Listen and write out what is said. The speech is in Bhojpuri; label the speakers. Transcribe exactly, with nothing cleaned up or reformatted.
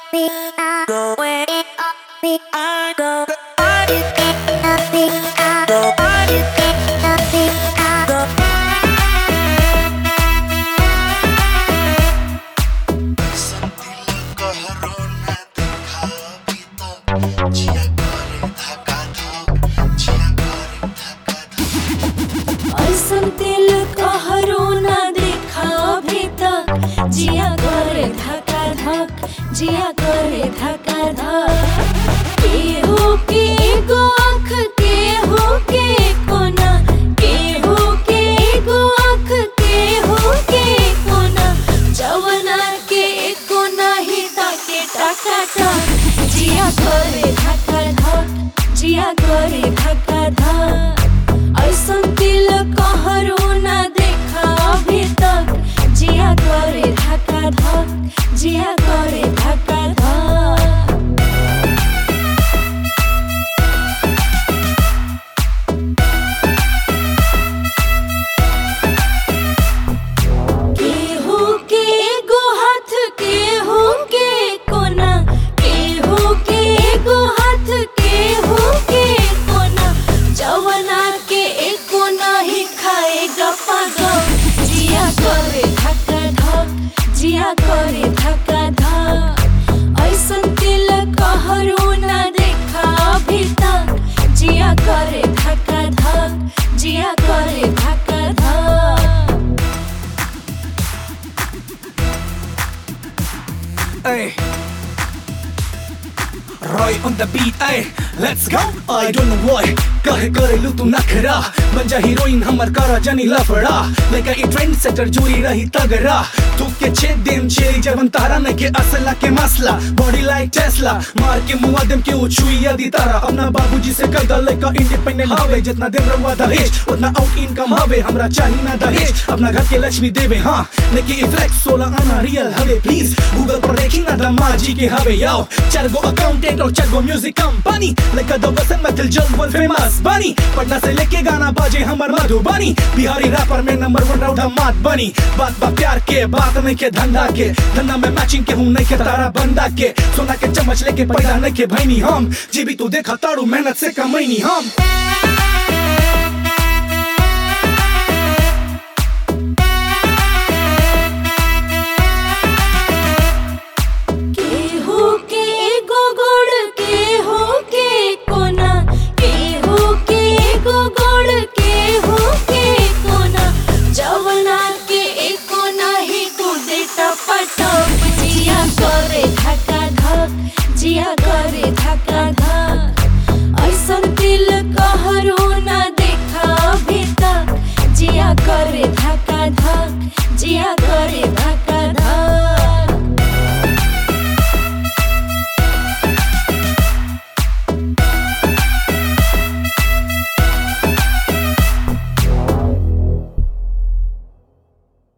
Speaker 1: me, I go away. Me, I go. What is it? Me, I go. What is it? Me, I go.
Speaker 2: ऐसन दिल कहरो ना देखा अभी तक जिया करे धका धक जिया करे धका धक केहू के एगो आँख केहू के कोना केहू के एगो आँख केहू के कोना जवना के कोना ही ताके टका टक जिया करे धका धक जिया करे धका धक ऐसन दिल कहरो ना देखा अभी तक जिया करे धका धक जिया करे धका धक केहू के एगो हाथ केहू के कोना केहू के एगो हाथ केहू के कोना जवना के एको नहीं खाएगा पागल जिया करे धका धक जिया करे धका धक ऐसन दिल कहरो ना देखा अभी तक जिया करे धका धक जिया करे धका धक
Speaker 3: Ay, Roy on the beat, ay, let's go. I don't know why, kahe karelu tu nakhra ban ja heroine hamar kara jani lafda leka e trend setter juri rahi tagara tu ke che dem cheri javan tara ne ke asla ke masla body like Tesla maar ke muwa dem ke uchuiya di tara apna babuji se kada leka independent have jitna dem rawa dahesh utna out income have hamra chahi na dahesh apna ghar ke lakshmi debe ha leke e flex sola ana real have please google par dekhi na damaji ke have yao char go accountant aur char go music company leka do basan matil jal one famous bunny Patna से लेके गाना बाजे हमर मधुबनी बिहारी रैपर में नंबर वन रौड़ा मात बनी बात बा प्यार के बात नहीं के धंधा के धंधा में मैचिंग के हूँ नहीं के तारा बंदा के सोना के चम्मच लेके पैदा नहीं के भैनी हम जी भी तू देखा तारू मेहनत से कमैनी हम